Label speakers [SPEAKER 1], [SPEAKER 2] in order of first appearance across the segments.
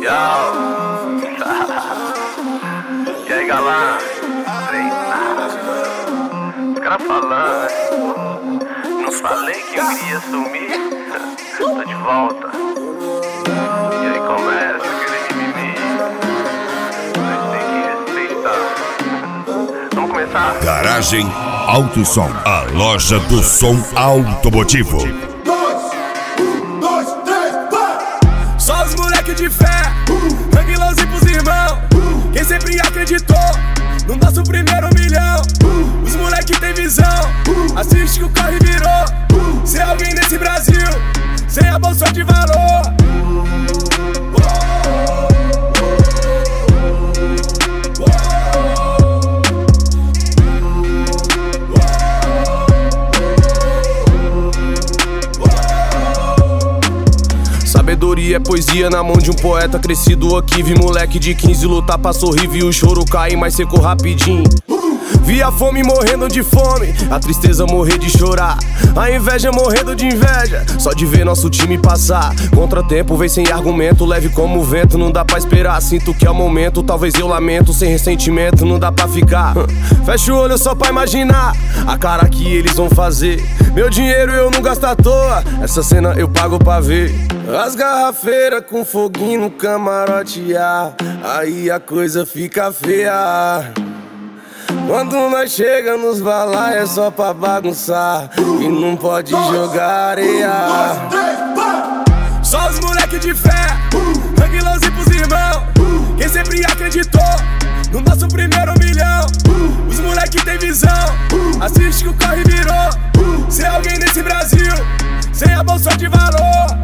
[SPEAKER 1] Yo. E aí, galã? Os caras falando. Não falei que eu iria sumir? Tô de volta. E aí começa aquele mimimi. Mas tem que respeitar. Vamos começar?
[SPEAKER 2] Garagem Autosom, a loja do som automotivo.
[SPEAKER 3] Só os moleque de fé, Ranguilãozinho pros irmãos. Quem sempre acreditou no nosso primeiro milhão. Os moleque tem visão, assiste que o corre virou. Ser alguém nesse Brasil, sem a bolsa de valor. Sabedoria é poesia na mão de um poeta crescido aqui. Vi moleque de 15 lutar pra sorrir, vi o choro cair, mas secou rapidinho. Vi a fome morrendo de fome, a tristeza morrer de chorar, a inveja morrendo de inveja, só de ver nosso time passar. Contratempo vem sem argumento, leve como o vento, não dá pra esperar. Sinto que é o momento, talvez eu lamento, sem ressentimento não dá pra ficar. Fecha o olho só pra imaginar a cara que eles vão fazer. Meu dinheiro eu não gasto à toa, essa cena eu pago pra ver. As garrafeiras com foguinho no camarote, aí a coisa fica feia. Quando nós chega nos balai é só pra bagunçar e não pode jogar areia. Só os moleque de fé, Ranguilãozinho pros irmãos. Quem sempre acreditou no nosso primeiro milhão. Os moleque tem visão, assiste que o corre virou. Ser alguém nesse Brasil, sem a bolsa de valor.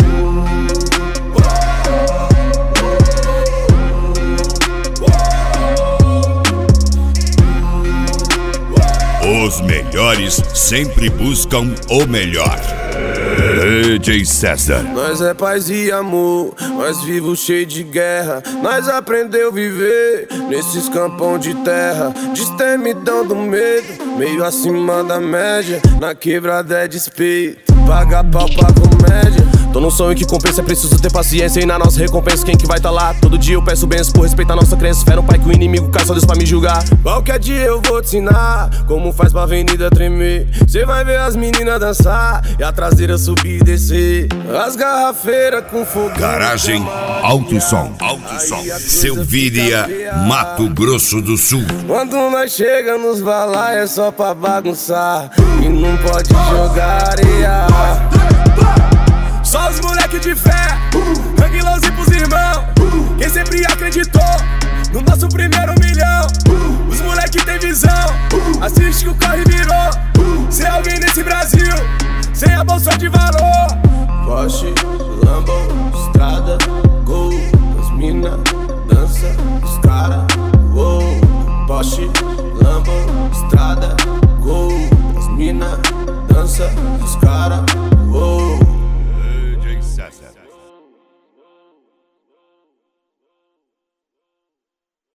[SPEAKER 2] Os melhores sempre buscam o melhor. DJ César.
[SPEAKER 3] Nós é paz e amor, nós vivos cheio de guerra. Nós aprendeu viver nesses campão de terra. Destemidão do medo, meio acima da média. Na quebrada é despeito, paga pau pra comédia. Tô num sonho que compensa, é preciso ter paciência. E na nossa recompensa quem que vai tá lá? Todo dia eu peço bênçãos por respeitar nossa crença. Espera um pai que o inimigo cai, só Deus pra me julgar. Qualquer dia eu vou te ensinar como faz pra avenida tremer. Cê vai ver as meninas dançar e a traseira subir e descer. As garrafeiras com fogo.
[SPEAKER 2] Garagem Autosom, Selvíria, Mato Grosso do Sul.
[SPEAKER 3] Quando nós chega nos balai é só pra bagunçar e não pode jogar areia. Só os moleque de fé, Ranguilãozinho pros irmãos. Quem sempre acreditou no nosso primeiro milhão. Os moleque tem visão, assiste que o corre virou. Ser alguém nesse Brasil, sem a bolsa de valor. Porsche, Lambo, estrada, gol. As mina, dança, os cara, uou. Porsche, Lambo, estrada, gol. As mina, dança, os cara.